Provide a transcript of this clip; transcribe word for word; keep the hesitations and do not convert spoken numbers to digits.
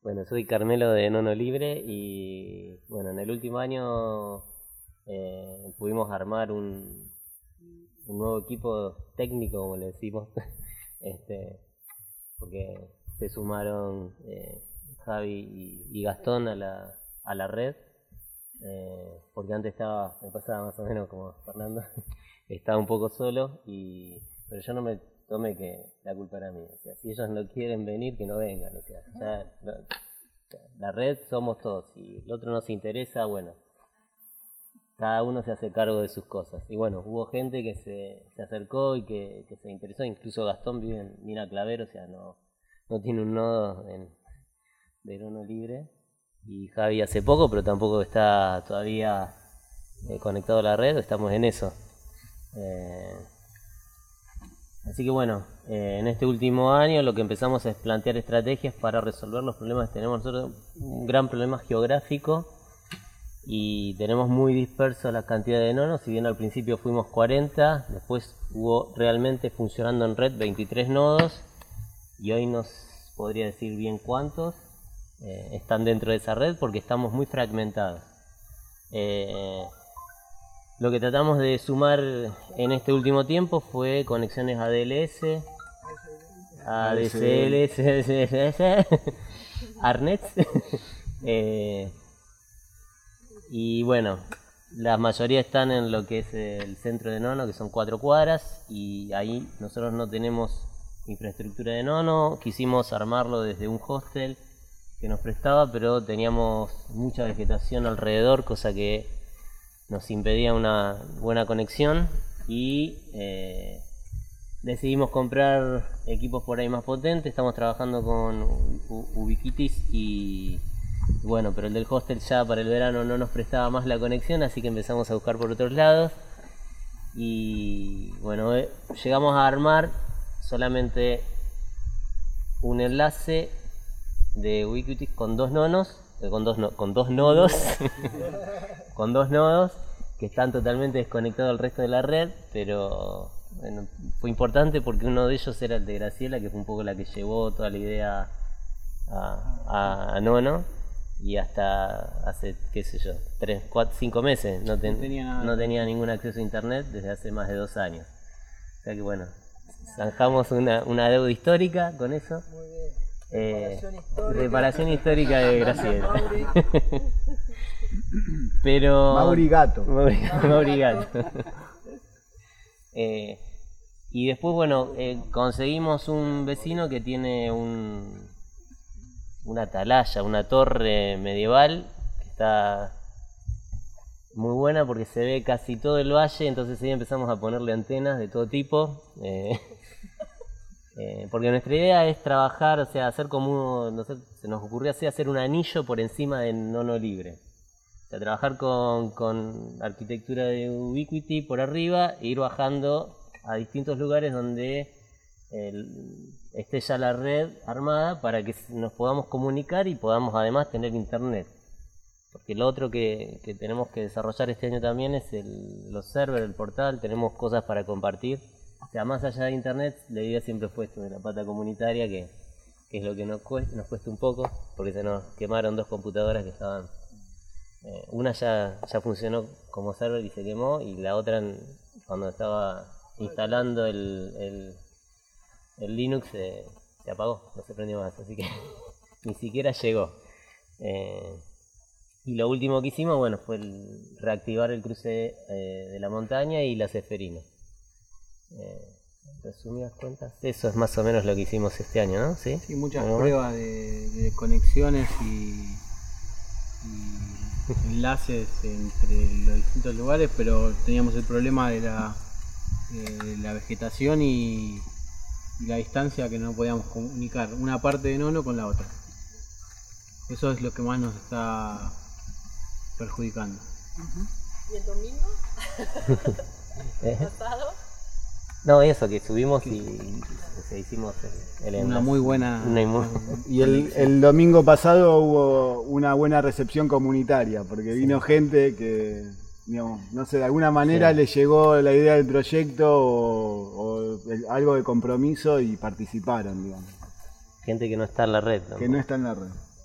Bueno, soy Carmelo de Nono Libre y bueno, en el último año eh, pudimos armar un, un nuevo equipo técnico, como le decimos, este, porque se sumaron eh, Javi y, y Gastón a la, a la red, eh, porque antes estaba, me pasaba más o menos como Fernando, estaba un poco solo, y pero yo no me tome que la culpa era mía. O sea, si ellos no quieren venir, que no vengan. O sea, ya, no, la red somos todos. Si el otro no se interesa, bueno, cada uno se hace cargo de sus cosas. Y bueno, hubo gente que se, se acercó y que, que se interesó. Incluso Gastón vive en Mina Clavero, o sea, no, no tiene un nodo en, de Nono Libre. Y Javi hace poco, pero tampoco está todavía eh, conectado a la red. Estamos en eso. Eh, Así que bueno, eh, en este último año lo que empezamos es plantear estrategias para resolver los problemas que tenemos nosotros. Un gran problema geográfico y tenemos muy disperso la cantidad de nodos. Si bien al principio fuimos cuarenta, después hubo realmente funcionando en red veintitrés nodos y hoy no podría decir bien cuántos eh, están dentro de esa red porque estamos muy fragmentados. Eh, Lo que tratamos de sumar en este último tiempo fue conexiones A D L S, A D C L S, Arnets. eh, y bueno, la mayoría están en lo que es el centro de Nono, que son cuatro cuadras, y ahí nosotros no tenemos infraestructura de Nono. Quisimos armarlo desde un hostel que nos prestaba, pero teníamos mucha vegetación alrededor, cosa que nos impedía una buena conexión y eh, decidimos comprar equipos por ahí más potentes. Estamos trabajando con Ubiquitous y bueno, pero el del hostel ya para el verano no nos prestaba más la conexión, así que empezamos a buscar por otros lados y bueno, eh, llegamos a armar solamente un enlace de Ubiquitous con dos nonos, eh, con dos no, con dos nodos. con dos nodos que están totalmente desconectados del resto de la red, pero bueno, fue importante porque uno de ellos era el de Graciela, que fue un poco la que llevó toda la idea a, a, a Nono, y hasta hace, qué sé yo, tres, cuatro, cinco meses no, ten, no, tenía nada. no tenía ningún acceso a internet desde hace más de dos años. O sea que bueno, zanjamos una, una deuda histórica con eso. Muy bien. Eh, reparación, histórica. reparación histórica de Graciela. Pero Maurigato. Maurigato. eh, y después, bueno, eh, conseguimos un vecino que tiene un una atalaya, una torre medieval que está muy buena porque se ve casi todo el valle, entonces ahí empezamos a ponerle antenas de todo tipo. Eh, eh, porque nuestra idea es trabajar, o sea, hacer como, no sé, se nos ocurrió así, hacer un anillo por encima de Nono Libre. O sea, trabajar con, con arquitectura de Ubiquity por arriba e ir bajando a distintos lugares donde el, esté ya la red armada para que nos podamos comunicar y podamos además tener internet. Porque lo otro que, que tenemos que desarrollar este año también es el, los servers, el portal, tenemos cosas para compartir. O sea, más allá de internet, la idea siempre fue esto de la pata comunitaria, que, que es lo que nos cuesta, nos cuesta un poco, porque se nos quemaron dos computadoras que estaban... Eh, una ya, ya funcionó como server y se quemó, y la otra cuando estaba instalando el, el, el Linux eh, se apagó, no se prendió más, así que ni siquiera llegó. Eh, y lo último que hicimos, bueno, fue el, reactivar el cruce eh, de la montaña y la Ceferino. Eh, resumidas cuentas, eso es más o menos lo que hicimos este año, ¿no? Sí, sí, muchas pruebas de, de conexiones y, y enlaces entre los distintos lugares, pero teníamos el problema de la, de la vegetación y, y la distancia, que no podíamos comunicar una parte de Nono con la otra. Eso es lo que más nos está perjudicando. ¿Y el domingo? ¿Eh? ¿Pasado? No, eso, que subimos y, y se hicimos el, el una muy buena... Una muy... Y el, el domingo pasado hubo una buena recepción comunitaria, porque vino sí. gente que, digamos, no sé, de alguna manera sí. le llegó la idea del proyecto o, o el, algo de compromiso y participaron, digamos. Gente que no está en la red, ¿no? Que no está en la red.